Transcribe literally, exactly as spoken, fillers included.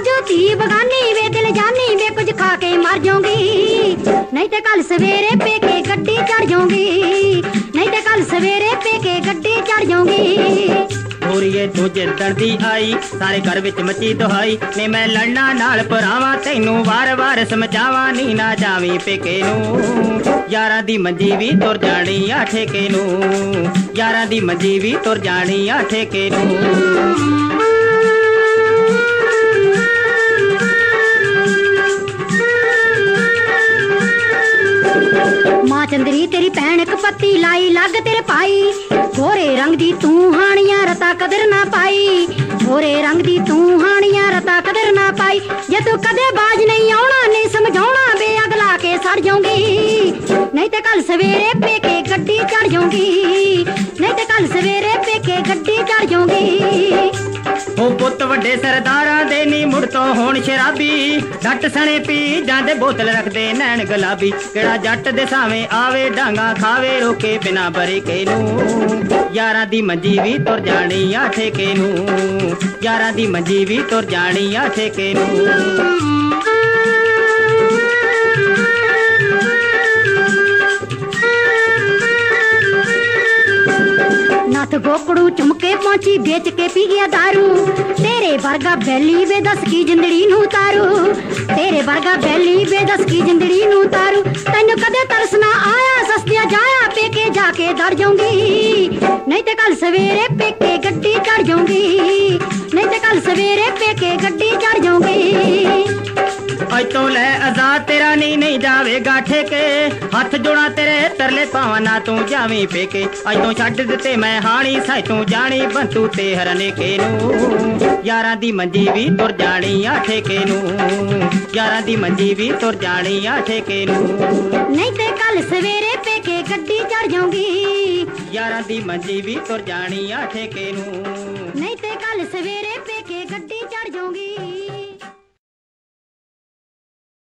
जो धी बगानी वे दिल जानी वे कुछ खा के मर जाऊंगी, नहीं तो कल सवेरे पेके गड्डी चढ़ जाऊंगी, नहीं तो कल सवेरे पेके गड्डी चढ़ जाऊंगी। ਹੋਰੀਏ ਤੂੰ ਜਿੱਦਣ ਦੀ ਆਈ ਸਾਰੇ ਘਰ ਵਿੱਚ ਮੱਚੀ ਦੁਹਾਈ ਨੇ ਮੈਂ ਲੜਨਾ ਨਾਲ ਭਰਾਵਾਂ ਤੈਨੂੰ ਵਾਰ-ਵਾਰ ਸਮਝਾਵਾਂ ਨੀ ਨਾ ਜਾਵੀਂ ਪੇਕੇ ਨੂੰ, ਯਾਰਾਂ ਦੀ ਮੰਜੀ ਵੀ ਤੁਰ ਜਾਣੀ ਆ ਠੇਕੇ ਨੂੰ, ਯਾਰਾਂ ਦੀ ਮੰਜੀ ਵੀ ਤੁਰ ਜਾਣੀ ਆ ਠੇਕੇ ਨੂੰ। मां चंदरी तेरी भैन कपत्ती लाई लग तेरे पाई, गोरे रंग दी तू हानिया रता कदर ना पाई, गोरे रंग दी तू हानिया रता कदर ना पाई। जे तू कदे बाज नहीं आना नहीं समझाना बे अगला के सड़ जाऊंगी, नहीं तो कल सवेरे पेके गड्डी चढ़ जाऊंगी, नहीं तो कल सवेरे पेके गड्डी चढ़ जाऊंगी। ਉਹ ਪੁੱਤ ਵੱਡੇ ਸਰਦਾਰਾਂ ਦੇ ਨੀ ਮੁੜ ਤੋਂ ਹੋਣ ਸ਼ਰਾਬੀ, ਜੱਟ ਸਣੇ ਪੀ ਜਾਂਦੇ ਬੋਤਲ ਰੱਖਦੇ ਨੈਣ ਗੁਲਾਬੀ, ਕਿਹੜਾ ਜੱਟ ਦੇ ਸਾਵੇਂ ਆਵੇ ਡਾਂਗਾ ਖਾਵੇ ਰੋਕੇ ਬਿਨਾ ਬਰੀਕੇ ਨੂੰ, ਯਾਰਾਂ ਦੀ ਮੰਜੀ ਵੀ ਤੁਰ ਜਾਣੀ ਆ ਠੇਕੇ ਨੂੰ, ਯਾਰਾਂ ਦੀ ਮੰਜੀ ਵੀ ਤੁਰ ਜਾਣੀ ਆ ਠੇਕੇ ਨੂੰ। नाथ गोकड़ू चुमके पहुंची बेच के पी गया दारू, तेरे वर्गा बैली वे दस की जिंदड़ी नू तारू, तेरे वर्गा बैली वे दस की जिंदड़ी नू तारू। तैनू कदे तरस ना आया सस्तिया जाया पेके जाके दड़ जाऊंगी, नहीं तो कल सवेरे पेके गड्डी चढ़ जाऊंगी, नहीं तो कल सवेरे पेके गड्डी चढ़ जाऊंगी। ਅੱਜ ਤੋਂ ਲੈ ਆਜ਼ਾਦ ਤੇਰਾ ਨਹੀਂ ਨਹੀਂ ਜਾਵੇਗਾ ਠੇਕੇ, ਹੱਥ ਜੋੜਾਂ ਤੇਰੇ ਤਰਲੇ ਪਾਵਾਂ ਨਾ ਤੂੰ ਜਾਵੀਂ ਪੇਕੇ, ਅੱਜ ਤੋਂ ਛੱਡ ਦਿੱਤੇ ਮੈਂ ਹਾਣੀ ਸਾਈ ਤੂੰ ਜਾਣੀ ਬੰਤੂ ਤੇ ਹਰਨੇਕੇ ਨੂੰ, ਯਾਰਾਂ ਦੀ ਮੰਜੀ ਵੀ ਤੁਰ ਜਾਣੀ ਆ ਠੇਕੇ ਨੂੰ, ਯਾਰਾਂ ਦੀ ਮੰਜੀ ਵੀ ਤੁਰ ਜਾਣੀ ਆ ਠੇਕੇ ਨੂੰ। ਨਹੀਂ ਤੇ ਕੱਲ ਸਵੇਰੇ ਪੇਕੇ ਗੱਡੀ ਚੜ ਜਾਊਂਗੀ, ਯਾਰਾਂ ਦੀ ਮੰਜੀ ਵੀ ਤੁਰ ਜਾਣੀ ਆ ਠੇਕੇ ਨੂੰ, ਨਹੀਂ ਤੇ ਕੱਲ ਸਵੇਰੇ ਪੇਕੇ ਗੱਡੀ ਚੜ ਜਾਊਂਗੀ।